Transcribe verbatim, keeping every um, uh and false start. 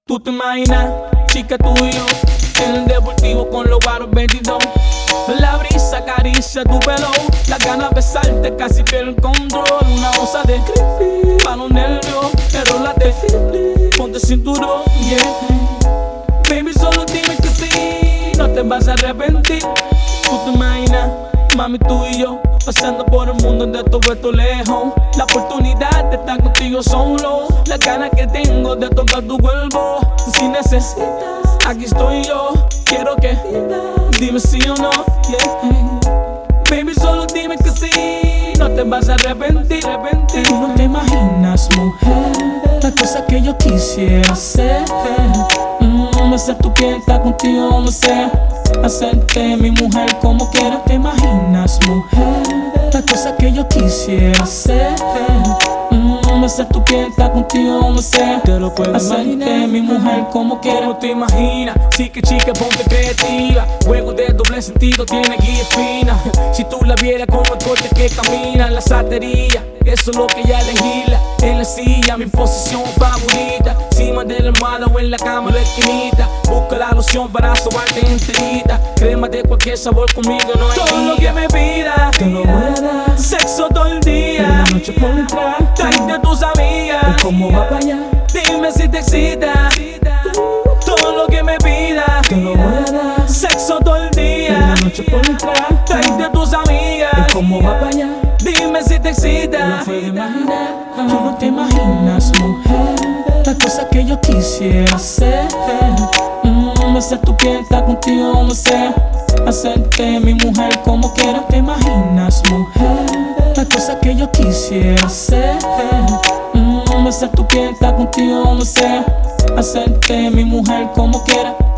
Tú te imaginas, chica, tú y yo en el deportivo con los baros veintidós. La brisa acaricia tu pelo, las ganas de besarte casi pierdo el control. Una osa de creepy, pa' los nervios, enrólate, ponte cinturón, yeah. Baby, solo dime que sí, no te vas a arrepentir. Tú te imaginas, mami, tú y yo pasando por el mundo de todo esto lejos. La oportunidad de estar contigo solo, las ganas que tengo de tocar tu cuerpo. Si necesitas, aquí estoy yo. Quiero que dime sí o no, yeah. Baby, solo dime que sí, no te vas a arrepentir, arrepentir. Tú no te imaginas, mujer, las cosas que yo quisiera hacer. mm, Hacer tu piel, estar contigo, no sé, hacerte mi mujer como quiera. Te imaginas, mujer, las cosas que yo quisiera hacer. mm, Hacer tu piel, estar contigo, no sé, te lo puedo hacerte imaginar. Mi mujer como quiera. ¿Cómo te imaginas? Sí que chica, ponte creativa. Juego de doble sentido, tiene guía fina. Si tú la vieras como el corte que camina, la satería, eso es lo que ella legisla. En la silla, mi posición favorita, encima de la almohada o en la cama, la esquinita. Busca la loción para sobarte enterita. Crema de cualquier sabor, conmigo no hay todo día. Lo que me pidas, te lo voy a dar. Sexo todo el día, de la noche por entrar. Tráete tus amigas, ¿cómo va para allá? Dime si te excita. Todo lo que me pidas, te lo voy a dar. Sexo todo el día, de la noche por entrar. Tráete tus amigas, ¿cómo va para allá? Dime si te excita. No puedo imaginar. Tú no te imaginas, mujer, las cosas que yo quisiera hacer. mm, Hacer tu piel, estar contigo, no sé, hacerte mi mujer como quiera. Te imaginas, mujer, las cosas que yo quisiera hacer. mm, Hacer tu piel, estar contigo, no sé, hacerte mi mujer como quiera.